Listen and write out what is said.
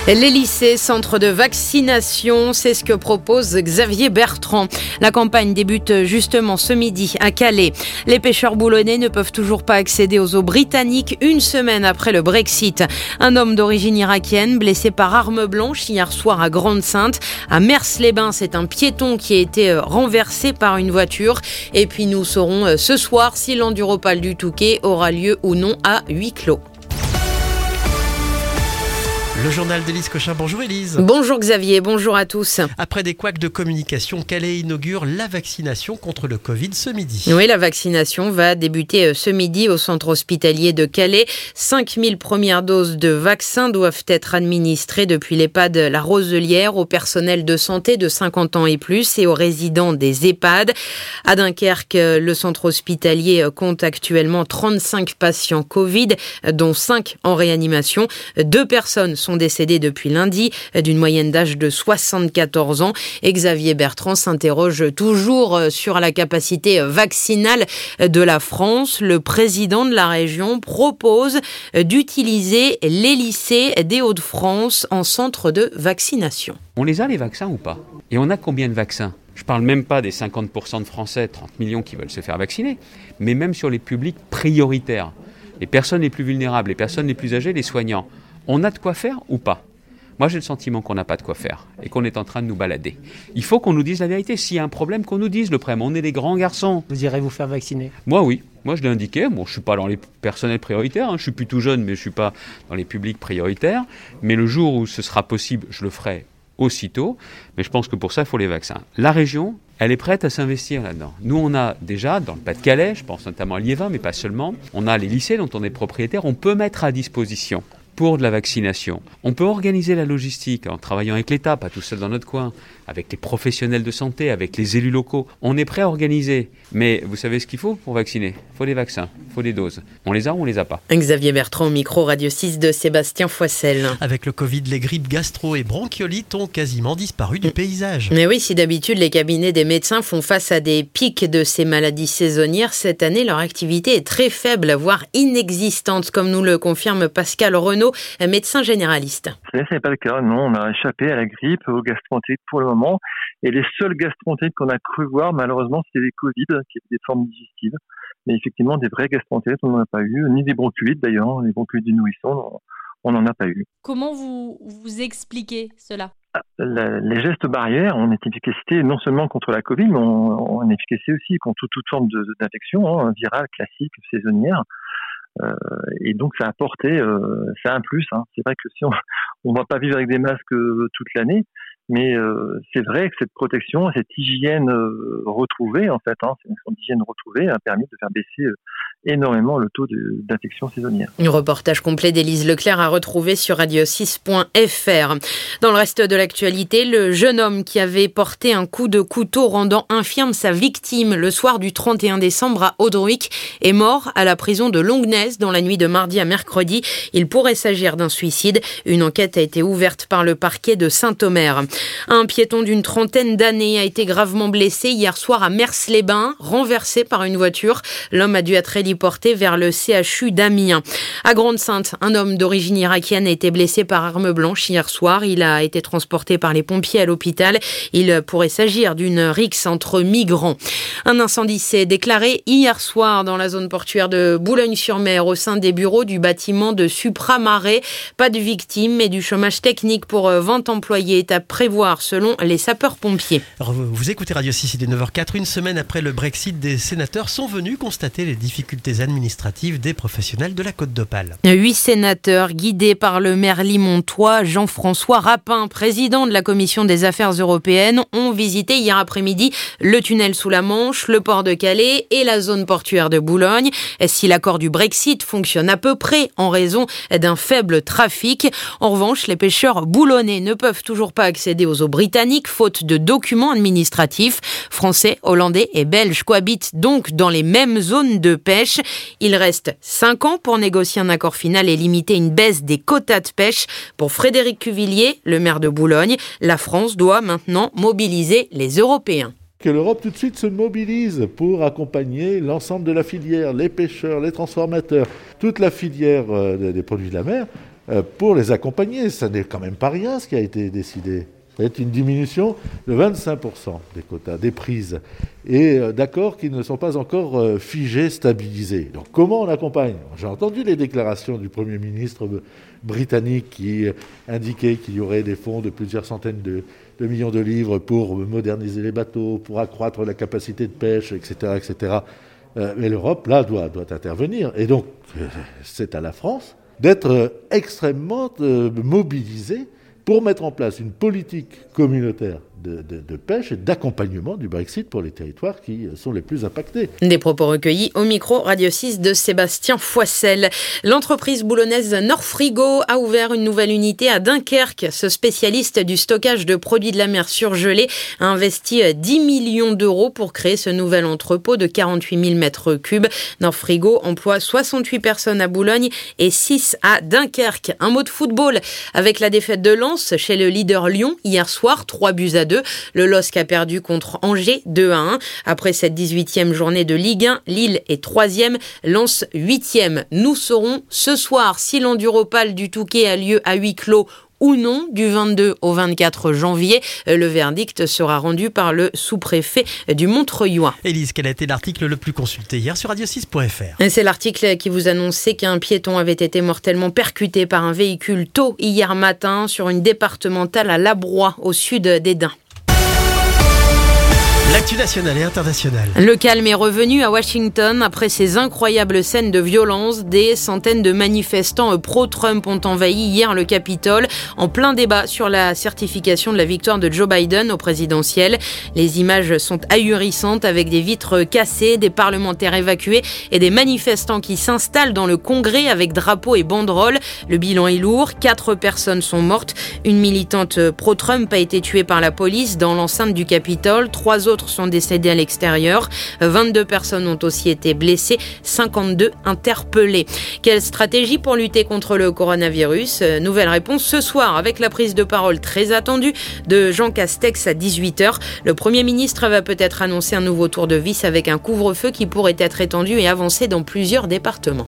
Les lycées, centres de vaccination, c'est ce que propose Xavier Bertrand. La campagne débute justement ce midi à Calais. Les pêcheurs boulonnais ne peuvent toujours pas accéder aux eaux britanniques une semaine après le Brexit. Un homme d'origine irakienne blessé par arme blanche hier soir à Grande-Synthe. À Mers-les-Bains, c'est un piéton qui a été renversé par une voiture. Et puis nous saurons ce soir si l'Enduropal du Touquet aura lieu ou non à huis clos. Le journal d'Élise Cochin. Bonjour Élise. Bonjour Xavier, bonjour à tous. Après des couacs de communication, Calais inaugure la vaccination contre le Covid ce midi. Oui, la vaccination va débuter ce midi au centre hospitalier de Calais. 5000 premières doses de vaccins doivent être administrées depuis l'EHPAD La Roselière au personnel de santé de 50 ans et plus et aux résidents des EHPAD. À Dunkerque, le centre hospitalier compte actuellement 35 patients Covid, dont 5 en réanimation. 2 personnes sont décédés depuis lundi, d'une moyenne d'âge de 74 ans. Et Xavier Bertrand s'interroge toujours sur la capacité vaccinale de la France. Le président de la région propose d'utiliser les lycées des Hauts-de-France en centre de vaccination. On les a les vaccins ou pas ? Et on a combien de vaccins ? Je ne parle même pas des 50% de Français, 30 millions qui veulent se faire vacciner, mais même sur les publics prioritaires, les personnes les plus vulnérables, les personnes les plus âgées, les soignants. On a de quoi faire ou pas ? Moi, j'ai le sentiment qu'on n'a pas de quoi faire et qu'on est en train de nous balader. Il faut qu'on nous dise la vérité. S'il y a un problème, qu'on nous dise le problème. On est des grands garçons. Vous irez vous faire vacciner ? Moi, oui. Moi, je l'ai indiqué. Bon, je ne suis pas dans les personnels prioritaires. Je suis plus tout jeune, mais je ne suis pas dans les publics prioritaires. Mais le jour où ce sera possible, je le ferai aussitôt. Mais je pense que pour ça, il faut les vaccins. La région, elle est prête à s'investir là-dedans. Nous, on a déjà, dans le Pas-de-Calais, je pense notamment à Liévin, mais pas seulement, on a les lycées dont on est propriétaire. On peut mettre à disposition pour de la vaccination. On peut organiser la logistique en travaillant avec l'État, pas tout seul dans notre coin, avec les professionnels de santé, avec les élus locaux. On est prêt à organiser. Mais vous savez ce qu'il faut pour vacciner ? Il faut des vaccins, il faut des doses. On les a ou on les a pas ? Xavier Bertrand, micro Radio 6 de Sébastien Foissel. Avec le Covid, les grippes gastro et bronchiolites ont quasiment disparu du paysage. Mais oui, si d'habitude les cabinets des médecins font face à des pics de ces maladies saisonnières, cette année leur activité est très faible, voire inexistante, comme nous le confirme Pascal Renaud, médecin généraliste. Ce n'est pas le cas, non, on a échappé à la grippe, aux gastroentérites pour le moment, et les seuls gastroentérites qu'on a cru voir, malheureusement, c'était les Covid, qui étaient des formes digestives, mais effectivement, des vrais gastroentérites, on n'en a pas eu, ni des bronchiolites d'ailleurs, les bronchiolites du nourrisson, on n'en a pas eu. Comment vous expliquez cela ? Les gestes barrières ont une efficacité non seulement contre la Covid, mais ont une efficacité aussi contre toute forme d'infection, virale, classique, saisonnière. Et donc ça a apporté, ça a un plus. C'est vrai que si on va pas vivre avec des masques toute l'année, mais c'est vrai que cette protection, cette hygiène retrouvée, en fait, cette hygiène retrouvée a permis de faire baisser énormément le taux d'infection saisonnière. Un reportage complet d'Élise Leclerc à retrouver sur radio6.fr. Dans le reste de l'actualité, le jeune homme qui avait porté un coup de couteau rendant infirme sa victime le soir du 31 décembre à Audruic est mort à la prison de Longnes dans la nuit de mardi à mercredi. Il pourrait s'agir d'un suicide. Une enquête a été ouverte par le parquet de Saint-Omer. Un piéton d'une trentaine d'années a été gravement blessé hier soir à Mers-les-Bains, renversé par une voiture. L'homme a dû être héliporté vers le CHU d'Amiens. À Grande-Synthe, un homme d'origine irakienne a été blessé par arme blanche hier soir. Il a été transporté par les pompiers à l'hôpital. Il pourrait s'agir d'une rixe entre migrants. Un incendie s'est déclaré hier soir dans la zone portuaire de Boulogne-sur-Mer au sein des bureaux du bâtiment de Supramaret. Pas de victimes, mais du chômage technique pour 20 employés est à prévoir selon les sapeurs-pompiers. Vous écoutez Radio 6, il est 9h04. Une semaine après le Brexit, des sénateurs sont venus constater les difficultés administratives des professionnels de la Côte d'Opale. 8 sénateurs guidés par le maire limontois Jean-François Rapin, président de la commission des affaires européennes, ont visité hier après-midi le tunnel sous la Manche, le port de Calais et la zone portuaire de Boulogne. Si l'accord du Brexit fonctionne à peu près en raison d'un faible trafic, en revanche, les pêcheurs boulonnais ne peuvent toujours pas accéder aux eaux britanniques faute de documents administratifs. Français, hollandais et belges cohabitent donc dans les mêmes zones de pêche. Il reste 5 ans pour négocier un accord final et limiter une baisse des quotas de pêche. Pour Frédéric Cuvillier, le maire de Boulogne, la France doit maintenant mobiliser les Européens. Que l'Europe tout de suite se mobilise pour accompagner l'ensemble de la filière, les pêcheurs, les transformateurs, toute la filière des produits de la mer, pour les accompagner. Ça n'est quand même pas rien ce qui a été décidé. Ça va être une diminution de 25% des quotas, des prises, et d'accords qui ne sont pas encore figés, stabilisés. Donc comment on accompagne ? J'ai entendu les déclarations du Premier ministre britannique qui indiquait qu'il y aurait des fonds de plusieurs centaines de millions de livres pour moderniser les bateaux, pour accroître la capacité de pêche, etc. etc. Mais l'Europe, là, doit intervenir. Et donc, c'est à la France d'être extrêmement mobilisée pour mettre en place une politique communautaire de pêche et d'accompagnement du Brexit pour les territoires qui sont les plus impactés. Des propos recueillis au micro Radio 6 de Sébastien Foissel. L'entreprise boulonnaise Norfrigo a ouvert une nouvelle unité à Dunkerque. Ce spécialiste du stockage de produits de la mer surgelés a investi 10 millions d'euros pour créer ce nouvel entrepôt de 48 000 mètres cubes. Norfrigo emploie 68 personnes à Boulogne et 6 à Dunkerque. Un mot de football avec la défaite de Lens chez le leader Lyon hier soir, 3-2. Le LOSC a perdu contre Angers 2-1. Après cette 18e journée de Ligue 1, Lille est 3e, Lens 8e. Nous saurons ce soir si l'Enduropal du Touquet a lieu à huis clos ou non, du 22 au 24 janvier. Le verdict sera rendu par le sous-préfet du Montreuillois. Élise, quel a été l'article le plus consulté hier sur radio6.fr ? C'est l'article qui vous annonçait qu'un piéton avait été mortellement percuté par un véhicule tôt hier matin sur une départementale à Labroix, au sud d'Edin. L'actu nationale et internationale. Le calme est revenu à Washington après ces incroyables scènes de violence. Des centaines de manifestants pro-Trump ont envahi hier le Capitole en plein débat sur la certification de la victoire de Joe Biden au présidentiel. Les images sont ahurissantes avec des vitres cassées, des parlementaires évacués et des manifestants qui s'installent dans le Congrès avec drapeaux et banderoles. Le bilan est lourd, 4 personnes sont mortes. Une militante pro-Trump a été tuée par la police dans l'enceinte du Capitole. 3 autres sont décédés à l'extérieur. 22 personnes ont aussi été blessées, 52 interpellées. Quelle stratégie pour lutter contre le coronavirus ? Nouvelle réponse ce soir avec la prise de parole très attendue de Jean Castex à 18h. Le Premier ministre va peut-être annoncer un nouveau tour de vis avec un couvre-feu qui pourrait être étendu et avancé dans plusieurs départements.